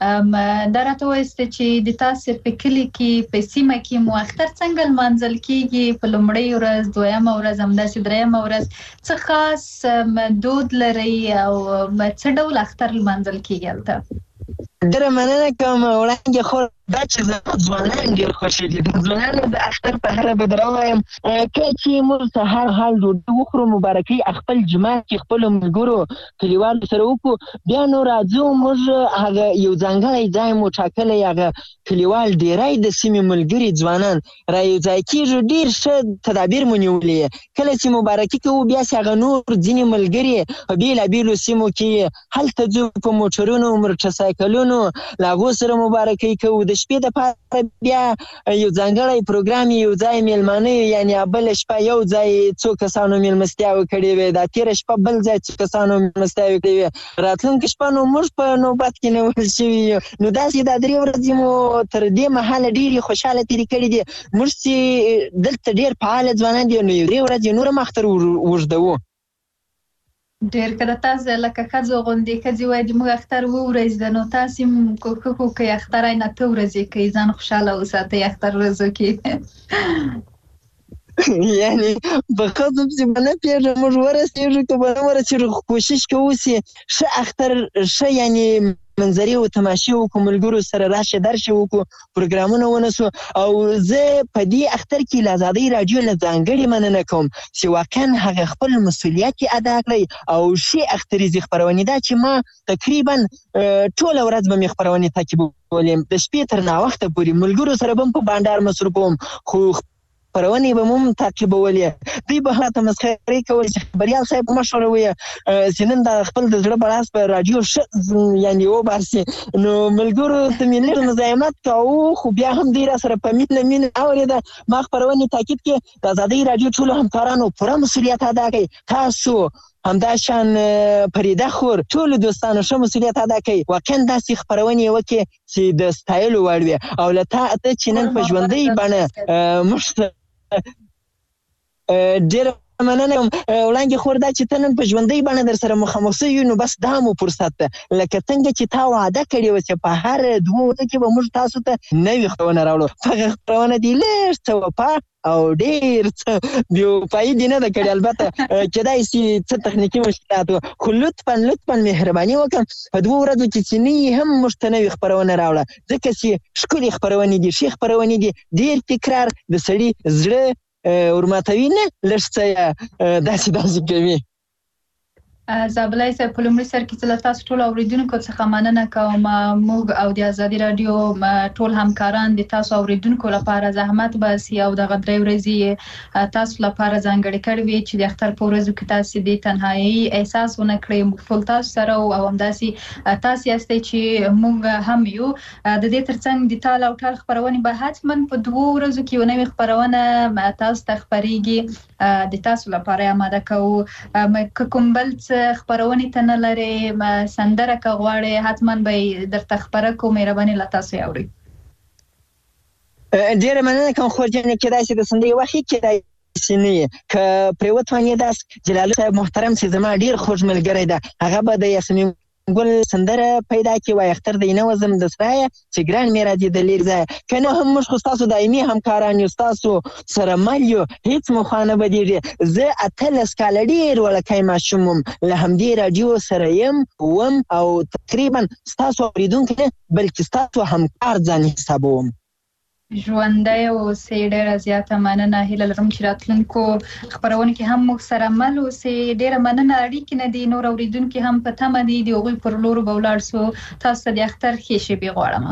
دا راته ووایاست چې د تاسې په کلي کې په سیمه کې مو اختر څنګه لمانځل کیږي په لومړۍ ورځ دویمه ورځ همداسې دریمه ورځ څه خاص دود لرئ او څه ډول اختر لمانځل کیږي هلته ډېره مننه کوم وړاندې خور دا چې ځوانان ډېر خوښي دي د ځوانانو د اختر په هره به در ووایم کله چې موږ سهار حال ډوډۍ وخورو مبارکۍ خپل جماعت کې خپلو ملګرو کلیوالو سره وکړو بیا نو راځو موږ هغه یو ځانګړی ځای مو ټاکلی هغه کلیوال ډېری د سیمې ملګري ځوانان را یو ځای کېږو ډېر ښه تدابیر مو نیولي کله چې مبارکي کوو بیا چې هغه نور ځینې ملګري په بېلابېلو سیمو کې هلته ځو په موټرونو موټرسایکلونو له هغو سره مبارکۍ کوو د شپې دپاره بیا یو ځانګړی پروګرام یو ځای میلمانه یعنې بله شپه یو ځای څو کسانو میلمستیاوې کړې وې دا تېره شپه بل ځای څو کسانو میلمستیاوې کړې وې راتلونکې شپه نو موږ په نوبت کې نیول شوي یو نو داسې دا 3 ورځې مو تر دې مهاله ډېرې خوشحاله تېرې کړي دي موږ چې دلته ډېر فعاله ځوانان دي نو 3 ورځې نور هم اختر اوږدوو ډېر که د تاسې لکه ښځو غوندې ښځې وایي موږ اختر 2 ورځې ده نو تاسې کوښښ وکړئ اختر 9 ورځې کوئ ځان خوشحاله وساتئ اختر ورځو کې یعنې په ښځو پسې به نه پېژنم موږ ورسېږو که به نه ورسېږو کوشش کوو چې ښه اختر ښه یعنې منظرې او تماشې وکړو ملګرو سره راشه درشه وکړو پروګرامونه ونسو او زه په دې اختر کې له ازادۍ راډیو نه ځانګړې مننه کوم چې واقعا هغه خپل مسؤلیت یې ادا کړی او ښې اختریزې خپرونې دا چې ما تقریبا ټوله ورځ به مې خپرونې تعقیبولې د شپې تر ناوخته پورې ملګرو سره به هم په بانډار مصروف وم خو خبرونې به مو تعقیبولې. دوی به هغه ته مسخرې کولې چې خبریال صاحب مشوره ویې چې نن د خپل د زړه بړاس په راډیو ښه یعنې وباسي. نو ملګرو ته مې لږ مزاحمت کوو، خو بیا هم دوی را سره په مینه اورېده. ما خپرونې تاکید کې د ازادۍ راډیو ټولو همکارانو پوره مسؤلیت ادا کوي. تاسو همداشان فریده خور ټولو دوستانو ښه مسؤلیت ادا کوي. واقعا داسې خپرونې وکړي چې د ستایلو وړ وي. او له تا چې نن په ژوندۍ بڼه موږ ډېره مننه کوم وړانګې خور، دا چې ته نن په ژوندۍ بڼه در سره مخامخ شوي یو، نو بس دا مو فرصت ده. لکه څنګه چې تا وعده کړې وه چې په هر 2 ورځو کې به موږ تاسو ته نوې خپرونه راوړو. هغه خپرونه دې لږ څه وفا او ډېر څه بېوفایي دې نه ده کړې. البته کېدای شي څه تخنیکي مشکلات وه، خو لطفا مهرباني وکړه په 2 ورځو کې چې نه یې هم موږ ته نوې خپرونه راوړه، ځکه چې ښکلې خپرونې دي، ښې خپرونې دي، ډېر تکرار د سړي زړه ورماتوي نه، لږ څه داسې کوي. زابلای صاحب په لومړي سر کې له تاسو ټولو اورېدونکو څخه مننه کوم. موږ او د ازادي راډیو ټول همکاران د تاسو اورېدونکو لپاره زحمت باسي او دغه 3 ورځې تاسو لپاره ځانګړې کړې وي چې د اختر په ورځو کې تاسو د تنهایي احساس ونه کړئ. موږ ټول تاسو سره او همداسې تاسو یاستئ چې موږ هم یو. د دې ترڅنګ د تال او ټال خپرونې به حتما په 2 ورځو کې یو نوې خپرونه تاسو ته خپرېږي. د تاسو لپاره آماده کوو. که کوم بل خپرونې ته نه لرئ، سندره که غواړئ، حتما به درته خپره کوو. مهرباني له تاسو یې اورئ. ډېره مننه کوم خورجانې، کېدای شي د سندرې وخت کېدای شي نه یې. که پرې وتوانې داس جلالو صاحب محترم چې زما ډېر خوږ ملګری ده، هغه به د یاسمین ګل سندره پیدا کړي وای اختر دی نه وزم د سرایه چې ګران مې راځي د لیر ځای. که نه هم موږ خو ستاسو دایمي همکاران یو، ستاسو سره مل یو، هېڅ مو خوا نه بدېږي. زه 18 کاله ډېر وړکی ماشوم وم، له همدې راډیو سره یم وم او تقریبا ستاسو اورېدونکی نه بلکې ستاسو همکار ځان حسابوم. ژوندی اوسئ. ډېره زیاته مننه. هیله لرم چې راتلونکو خپرونو کې هم موږ سره مل اوسئ. ډېره مننه. اړیکې نه دي، نور اورېدونکي هم په تمه دي، د هغوی پر لورو به ولاړ سو. تاسو ته د اختر ښې شېبې غواړم.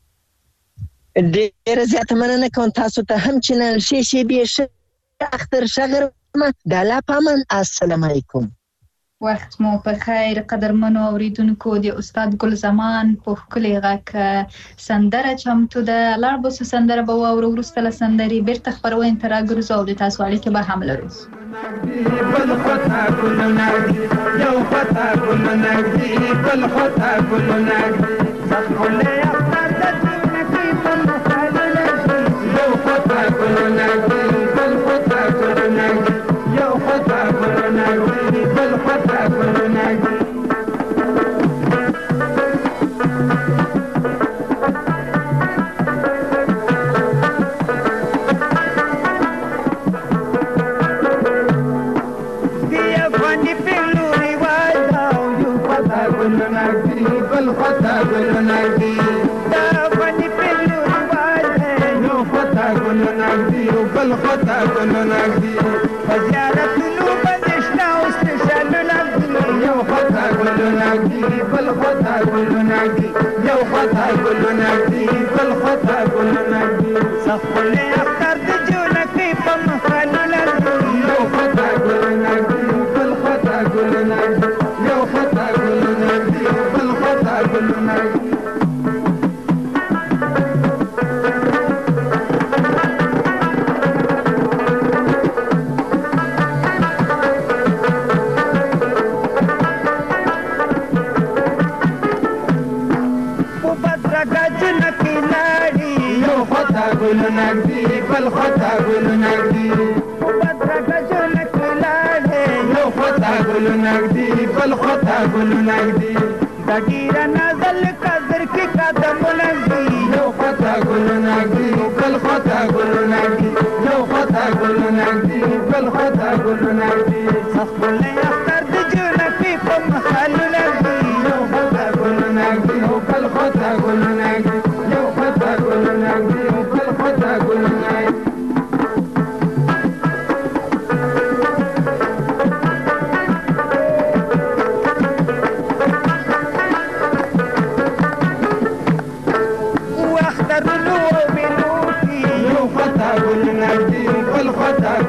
ډېره زیاته مننه کوم تاسو ته هم چې نن ښې شېبې، ښه اختر، ښه غرمه. د الله په امان. السلام علیکم. وخت مو په خیر. قدرمنو اوریدونکو، د استاد ګل زمان په ښکلي غږ سندره چمتو ده. لاړ به سو سندره به واورو، وروسته له سندرې بېرته خپرونې ته راګرځو او د تاسو اړیکې به هم لرو.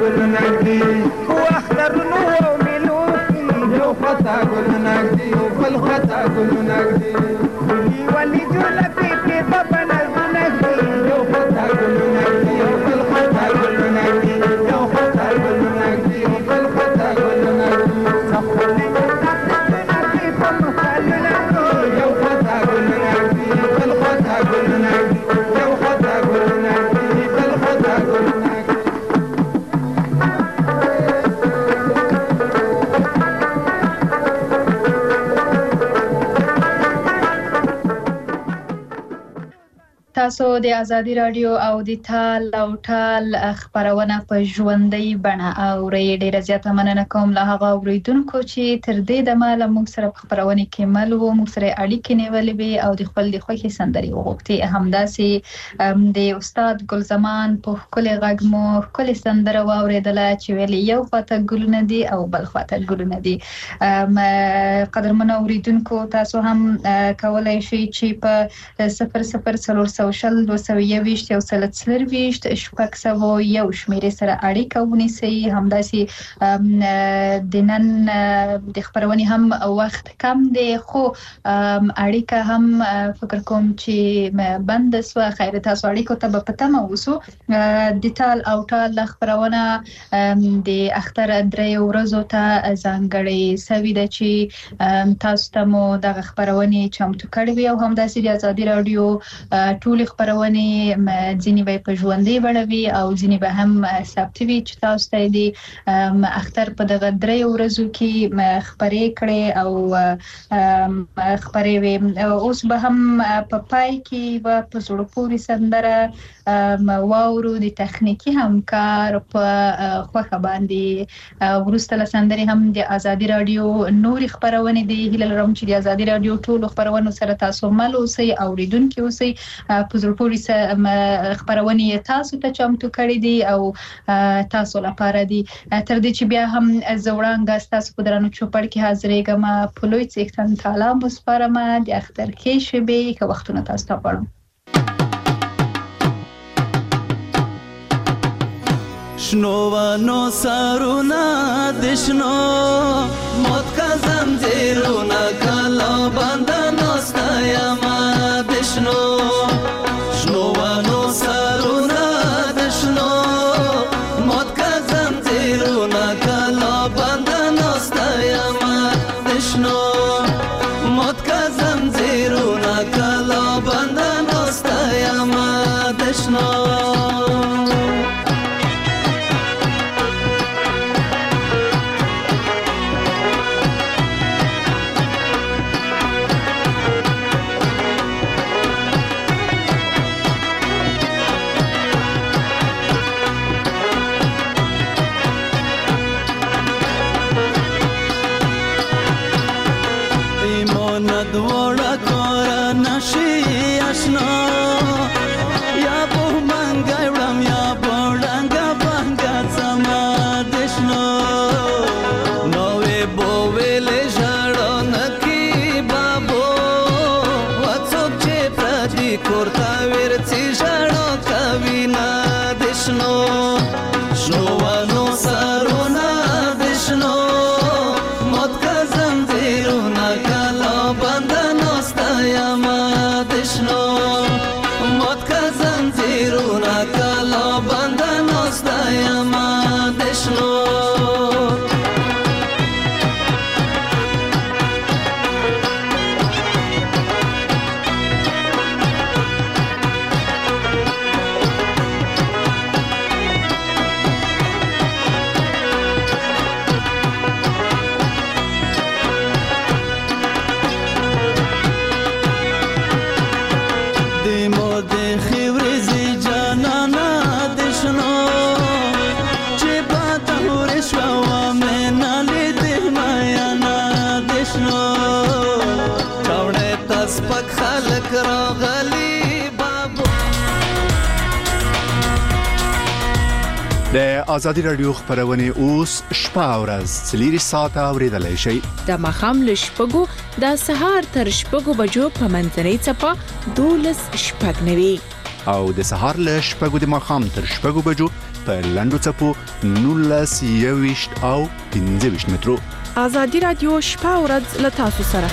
ګل نګدي واخترنو وملو یو خطا ګل نګدي او بل خطا ګل نګدي ولي جل في بابنا نګدي یو خطا ګل نګدي او بل خطا ګل نګدي یو خطا ګل نګدي او بل خطا ګل نګدي صفولي نګدي په مخالنا یو خطا ګل نګدي بل خطا ګل نګدي یو خطا ګل نګدي بل خطا ګل نګدي تاسو د ازادي رادیو او د تال او ټال خبرونه په ژوندۍ بڼه اورئ. ډیره زیاته مننه کوم له هغه اوریدونکو چې تر دې دمه له موږ سره په خبرونه کې مل وو، موږ سره اړیکې نیولې وې او د خپل د خوښې سندرې وغوښتې. همداسې د استاد ګلزمان په ښکلي غږ مو ښکلې سندره واورېدله چې ویلې یو خواته ګلونه دي او بل خواته ګلونه دي. قدرمنو اوریدونکو تاسو هم کولی شئ چې په 00 شل 221 یو سل 24 شپږ سوه یو شمیرې سره اړیکه ونیسئ. همداسې د نن د خبرونې هم وخت کم دی خو اړیکه هم فکر کوم چې بند سوه. خیر تاسو اړیکو ته به په تمه اوسو. د تال او ټال خبرونه د اختر 3 ورځو ته ځانګړې سوي ده چې تاسو ته مو دغه خبرونې چمتو کړې وي او همداسې د ازادي رادیو ټول خبرونه ځینې به په ژوندۍ بڼه وي او ځینې به هم ثبت وي چې تاسو ته د اختر په دغه 3 ورځو کې خبرې کړې او خبرې وي. اوس به هم په پای کې به په زړه پورې سندره واورو د تخنیکی همکار په خوښه باندې. وروسته له سندرې هم د ازادي رادیو نورې خبرونه دي. هیله لرم چې د ازادي رادیو ټول خبرونو سره تاسو مل اوسئ، اوریدونکي اوسئ. په زړه پورې خبرونه تاسو ته چمتو کړې دي او تاسو لپاره دي. تر دې چې بیا هم زه وړاندې تاسو په درنو چوپړ کې حاضرېږم. په لوی څښتن تعالی مسپارم د اختر کې شبې که وختونه تاسو ته غواړم. شنوانو سرونا دشنو موت کا زنجیرونا کلا بندنو ستایما دشنو شنوانو سرونا دشنو موت کا زنجیرونا کلا بندنو ستایما دشنو موت کا زنجیرونا کلا بندنو ستایما دشنو د ازادي رادیو خبرونه اوس شپه او ورځ 4 ساعته اوریدلای شئ. د مخام له شپږو د سهار تر شپږو بجو په منځنۍ چپه 12 شپږ نوي او د سهار له 6 د ماښام تر 6 بجو په لنډو څپو 19 او 15 مترو. ازادي رادیو شپه او ورځ له تاسو سره.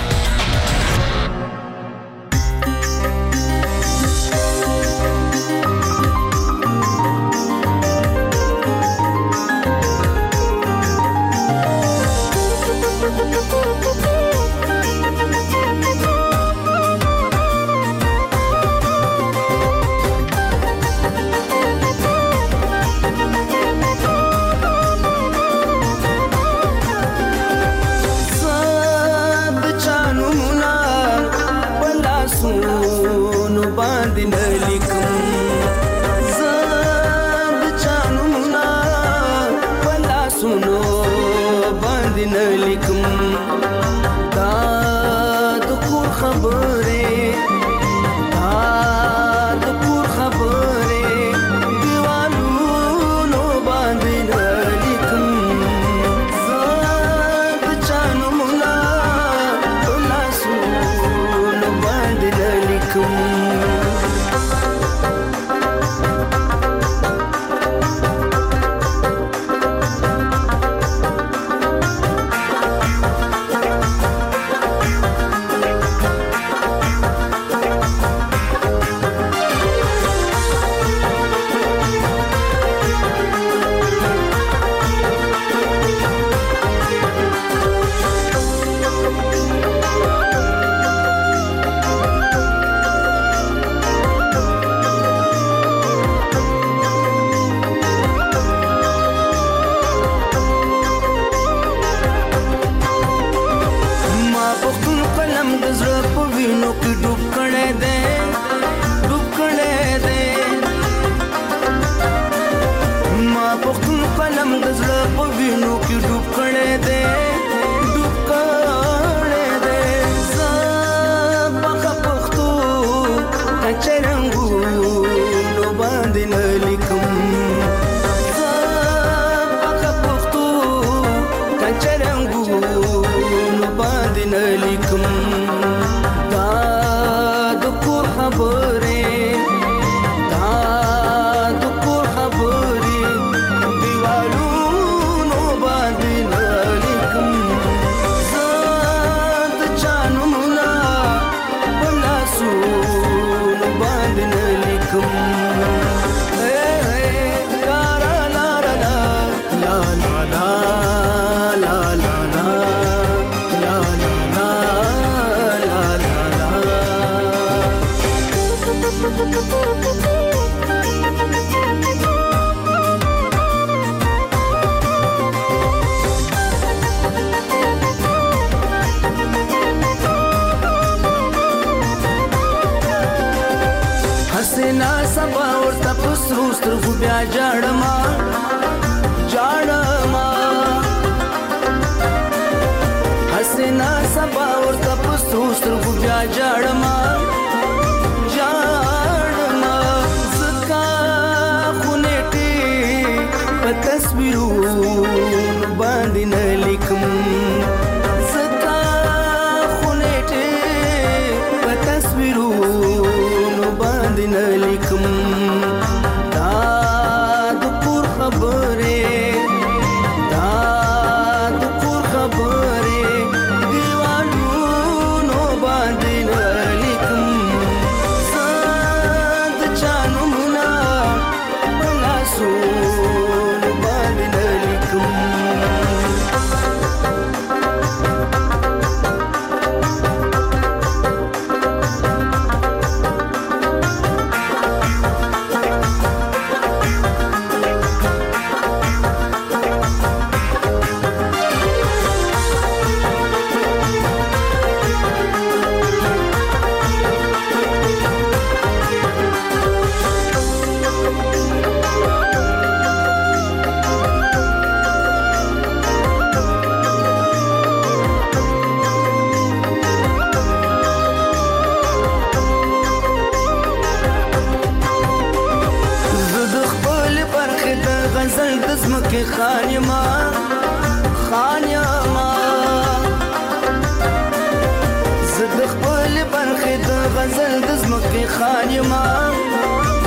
زد خپل برخه د غزل د زمکه خان یما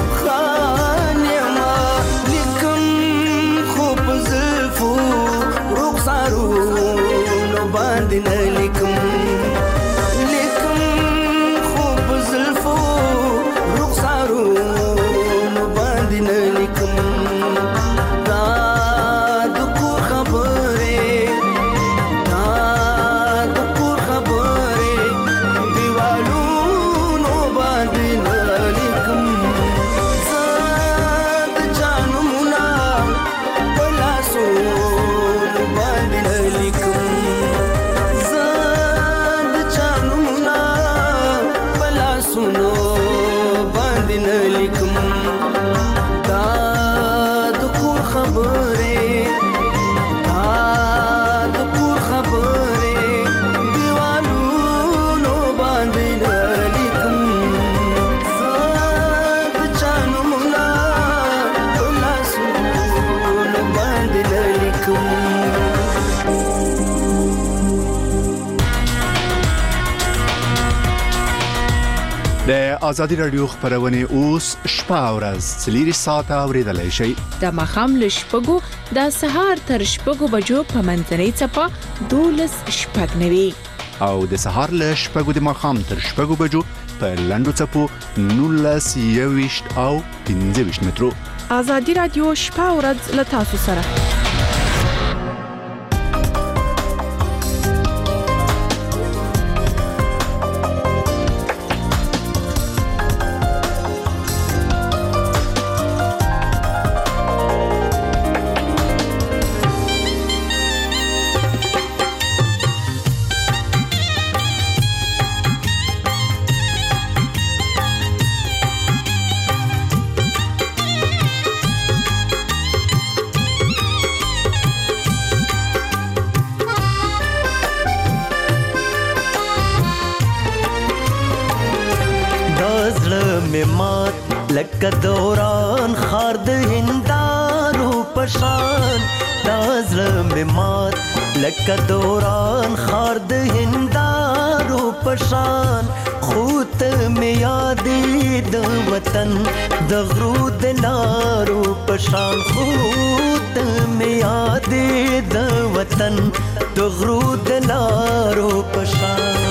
ازادي رادیو خبرونه اوس شپه او ورځ 4 ساعته اوریدلای شئ. د مخام له شپږو د سهار تر شپږو بجو په منځنۍ چپه 12 شپږ نوي او د سهار له شپږو د مخام تر شپږو بجو په لندو چپو 19 او 15 مترو. ازادي رادیو شپه او ورځ له تاسو سره. لکه دوران خار د هندارو پشان دازله می مات لکه دوران خار د هندارو پشان خوت می یادې د وطن د غرو د لارو پشان خوت می یادې د وطن د غرو د لارو پشان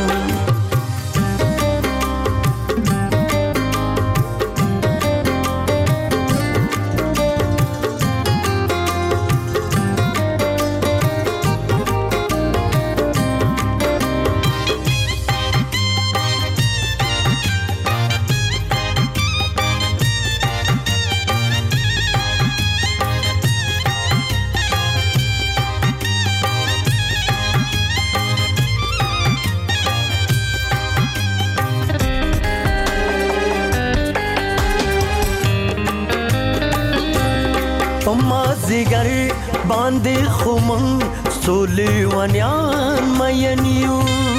زیگر باندې خمن سولې ونیان مینیو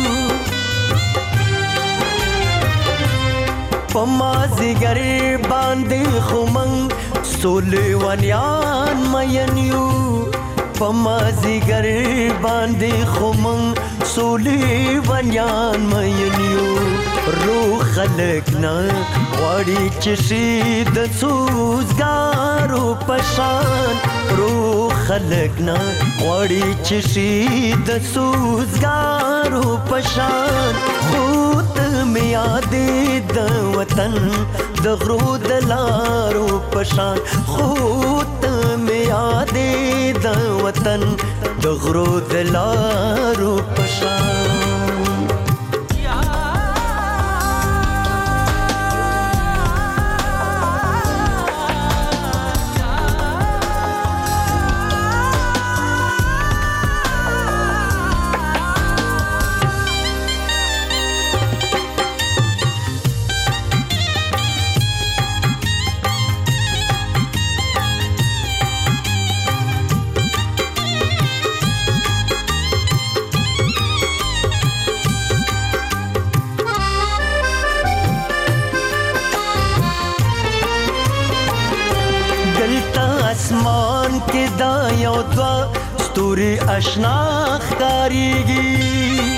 پما زیگر باندې خمن سولې ونیان مینیو پما زیگر باندې خمن سولې ونیان مینیو روح خلقنا غواړي چې شي د سوزګارو پشان روح خلقنا غواړي چې شي د سوزګارو پشان خود می یادې د وطن د غرو د لارو پشان خود می یادې د وطن د غرو د لارو پشان आसमान के दायों द्वा स्तूरी अशना ख़ारीगी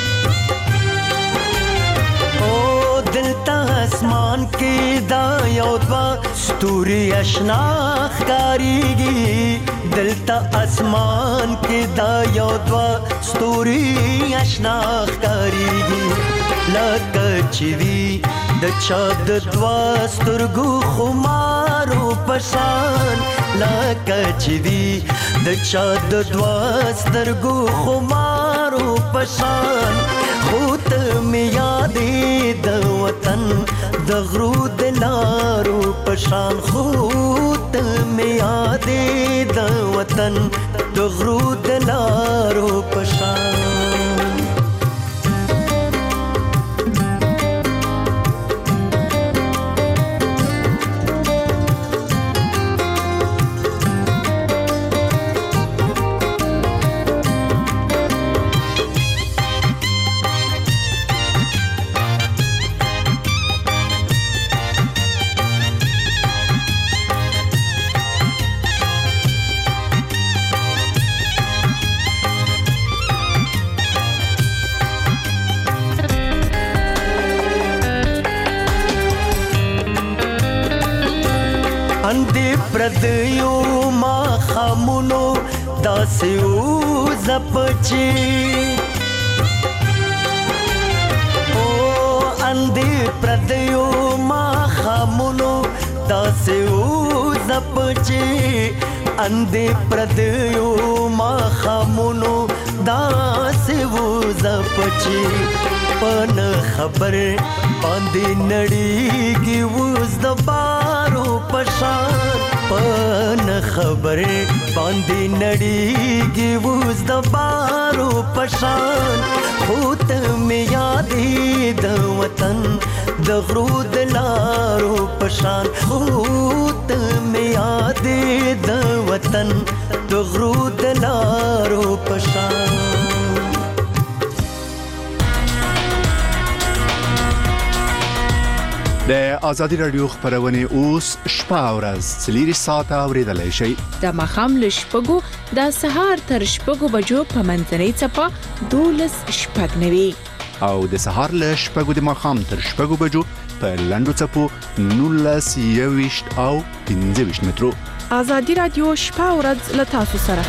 ओ दिलता आसमान के दायों द्वा स्तूरी अशना ख़ारीगी दिलता आसमान के दायों द्वा स्तूरी अशना ख़ारीगी लकचवी د چا د دوا سترګو خمارو پشان لکه چې وي د چا د دوا سترګو خمارو پشان خو ته مې یادې د وطن د غرو د لارو پشان خو ته مې یادې د وطن د غرو د لارو پشان اندې پردیو ما خامونو داسې وځپچې اندې پردیو ما خامونو داسې وځپچې اندې پردیو ما خامونو داسې وځپچې پن خبر باندې نړیږي اوس د بارو پشان پن خبر باندې نړیږي اوس د بارو پشان خو ته مې یادې د وطن د غرو د لارو پشان خو ته مې یادې د وطن د غرو د لارو پشان د ازادي رادیو خبرونه اوس شپه او ورځ 4 ساعته اوریدلای شئ د مخام له شپږو د سهار تر شپږو بجو په منځنۍ څپه 12:09 او د سهار له شپږو د مخام تر شپږو بجو په لنډو څپو 19:20 او 15 مترو ازادي رادیو شپه او ورځ له تاسو سره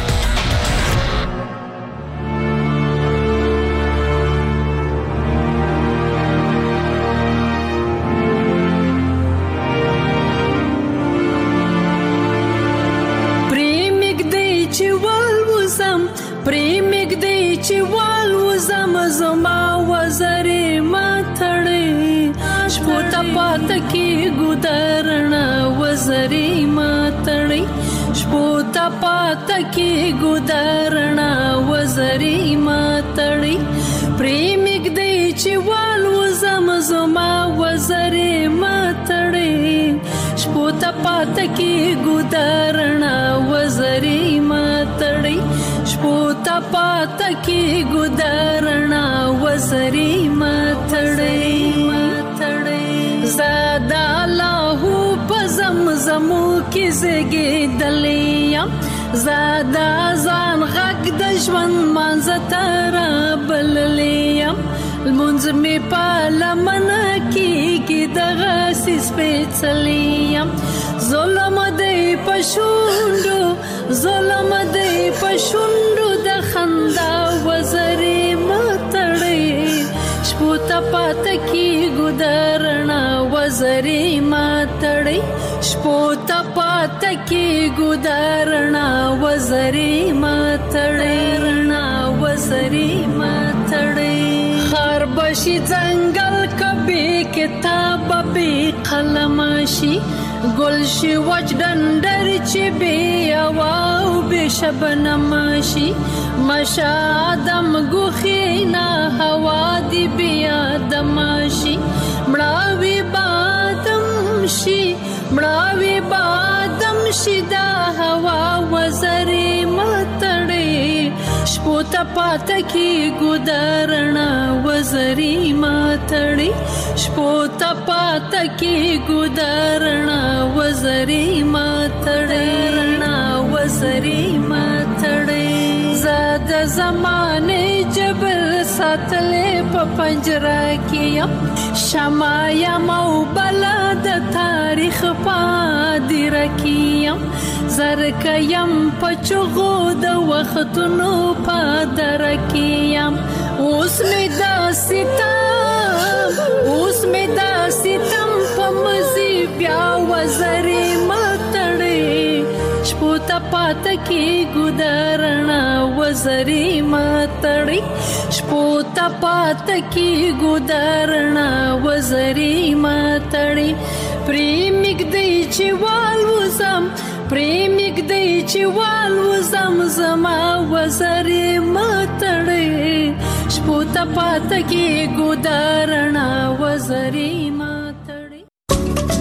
پاتکی ګدارنا وزري ماتړي شپوتا پاتکی ګدارنا وزري ماتړي پریمګ دی چې والو زما وزري ماتړي شپوتا پاتکی ګدارنا وزري ماتړي شپوتا پاتکی ګدارنا وزري ماتړي زادا الله پزمزمو کې زګې دلیا زادا ځان غږ د ژوند منځتر بللیا المنځ می پالمن کې دغه سپېڅلیا ظلم دې پښوندو د خندا وزري ماتړي شپوتا پاتکی ګدارنا وزري ماتړي شپوتا پاتکی ګدارنا وزري ماتړي خار بشي ځنګل کبي کتاب به قلمشي گلشی وچ دندر چی بی اواو بی شبنمشی مشادم گوخینا هوا دی بی آدمشی مراوی بادم شی دا هوا وزری ماتڑی شپوتا پاتکی ګدارنا وزري ماتړي شپوتا پاتکی ګدارنا وزري ماتړي زاد زمانه جبل ساتلې په پنجره کې شمایا مو بلد تاریخ پادې رکیم زرکیم پچغو د وختونو پادر کیم اوس می دا ستم په مزي بیا وزري ماتړي شپوتا پاتکی ګدارنا وزري ماتړي شپوتا پاتکی ګدارنا وزري ماتړي پریمګ دی چې والو زما وزري ماتړي شپوتا پاتکی ګدارنا وزري